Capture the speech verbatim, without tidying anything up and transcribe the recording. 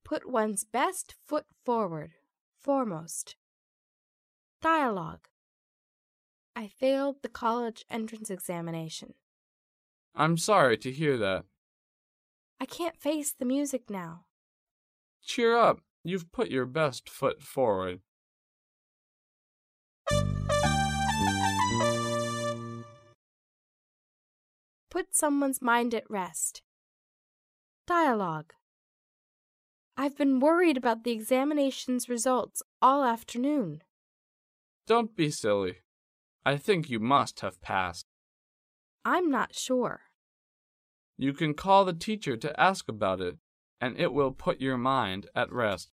Put one's best foot forward, foremost. Dialogue. I failed the college entrance examination. I'm sorry to hear that. I can't face the music now. Cheer up. You've put your best foot forward. Put someone's mind at rest. Dialogue. I've been worried about the examination's results all afternoon. Don't be silly. I think you must have passed. I'm not sure. You can call the teacher to ask about it, and it will put your mind at rest.